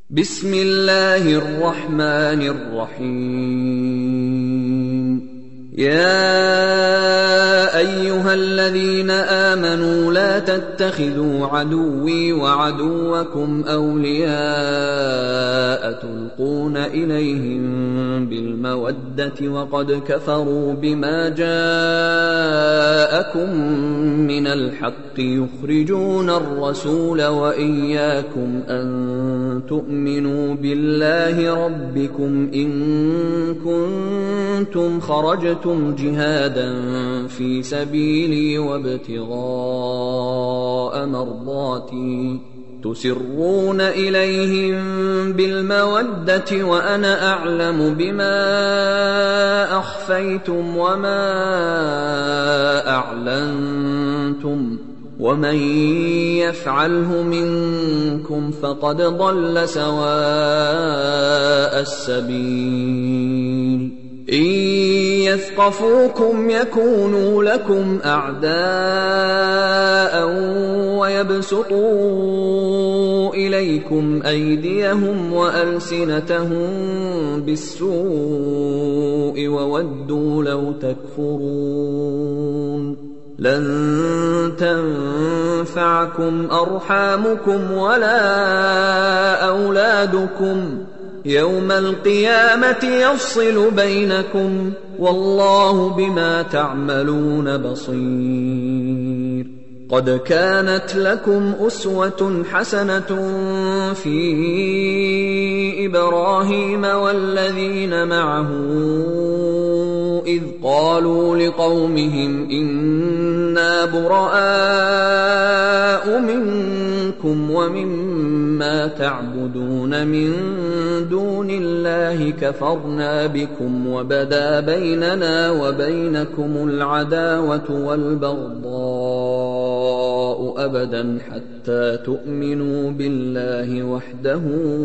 بسم الله الرحمن الرحيم. يا أيها الذين آمنوا لا تتخذوا عدوي وعدوكم أولياء تلقون إليهم بالمودة وقد كفروا بما جاءكم من الحق يخرجون الرسول وإياكم أن تؤمنوا بالله ربكم إن كنتم خرجتم جهادا في سبيلي وابتغاء مرضاتي تسرون إليهم بالمودة وأنا أعلم بما أخفيتم وما أعلنتم ومن يفعله منكم فقد ضل سواء السبيل. إن يثقفوكم يكونوا لكم أعداء ويبسطوا إليكم أيديهم وألسنتهم بالسوء وودوا لو تكفرون. لن تنفعكم أرحامكم ولا أولادكم يوم القيامة يفصل بينكم والله بما تعملون بصير. قد كانت لكم أسوة حسنة في إبراهيم والذين معه إذ قالوا لقومهم إنا براء منكم ومما تعبدون من دون الله كفرنا بكم وبدا بيننا وبينكم العداوة والبغضاء أبدا حتى تؤمنوا بالله وحده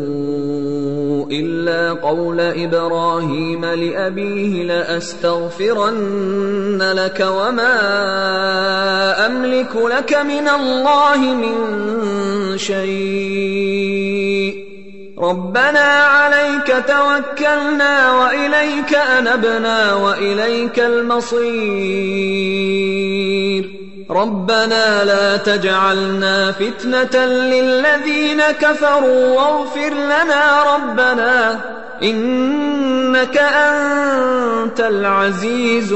إلا قول إبراهيم لأبيه لأستغفرن لك وما أملك لك من الله من شيء ربنا عليك توكلنا وإليك أنبنا وإليك المصير. ربنا لا تجعلنا فتنة للذين كفروا واغفر لنا ربنا إنك أنت العزيز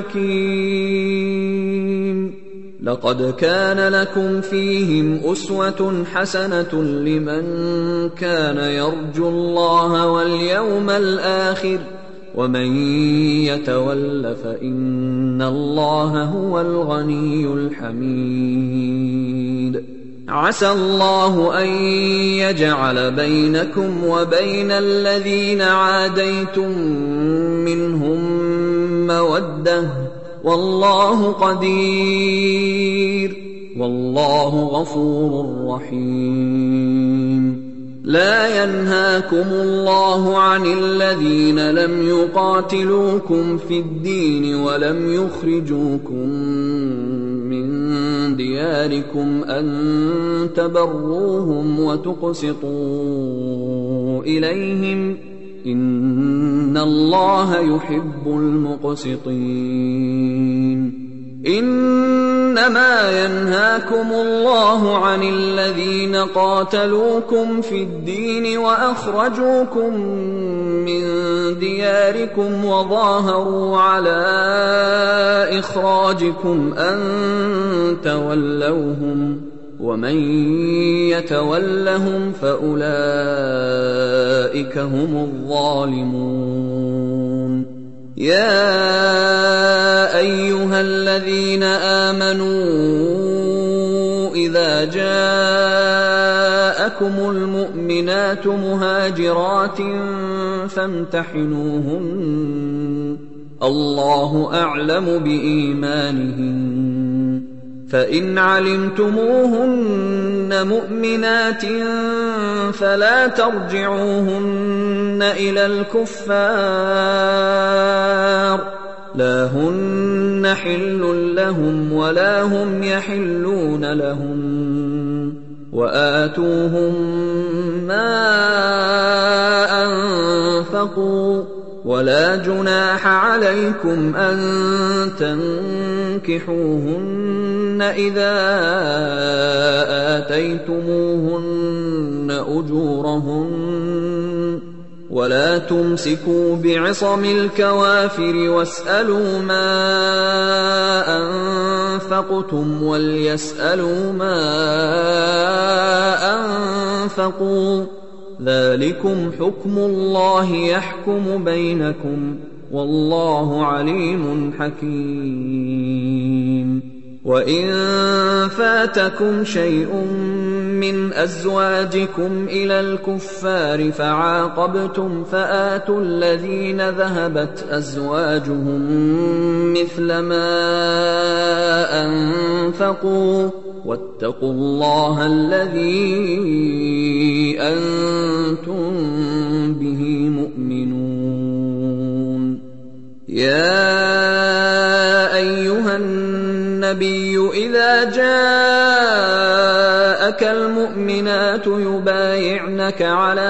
الحكيم. لقد كان لكم فيهم أسوة حسنة لمن كان يرجو الله واليوم الآخر ومن يتول فإن الله هو الغني الحميد. عسى الله أن يجعل بينكم وبين الذين عاديتم منهم مودة والله قدير والله غفور رحيم. لا ينهاكم الله عن الذين لم يقاتلوكم في الدين ولم يخرجوكم من دياركم أن تبروهم وتقسطوا إليهم إن الله يحب المقسطين. إنما ينهاكم الله عن الذين قاتلوكم في الدين وأخرجوكم من دياركم وظاهروا على إخراجكم أن تولوهم ومن يتولهم فأولئك هم الظالمون. يا أيها الذين آمنوا إذا جاءكم المؤمنات مهاجرات فامتحنوهن الله أعلم بإيمانهن فإن علمتموهن مؤمنات فلا ترجعوهن إلى الكفار لا هن حل لهم ولا هم يحلون لهم وآتوهم ما أنفقوا ولا جناح عليكم أن تنكحوهن إذا آتيتموهن أجورهن ولا تمسكوا بعصم الكوافر واسألوا ما أنفقتم وليسألوا ما أنفقوا ذلكم حكم الله يحكم بينكم والله عليم حكيم. وإن فاتكم شيء من أزواجكم إلى الكفار فعاقبتم فآتوا الذين ذهبت أزواجهم مثل ما أنفقوا واتقوا الله الذي أنتم به مؤمنون. يا أيها النبي إذا جاءك المؤمنات يبايعنك على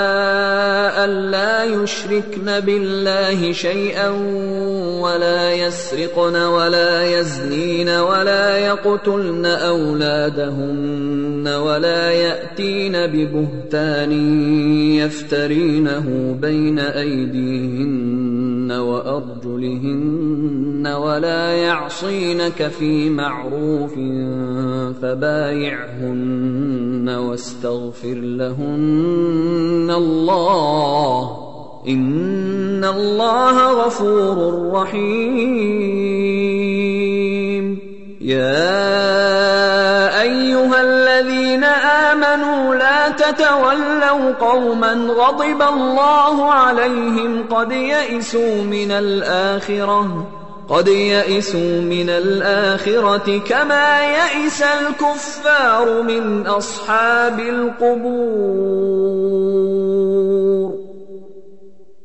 ألا يشركن بالله شيئا ولا يسرقن ولا يزنين ولا يقتلن أولادهن ولا يأتين ببهتان يفترينه بين أيديهن وأرجلهن ولا يعصينك في معروف فبايعهن واستغفر لهن الله إن الله غفور رحيم. يا أيها الذين آمنوا لا تتولوا قوما غضب الله عليهم قد يئسوا من الآخرة كما يئس الكفار من أصحاب القبور.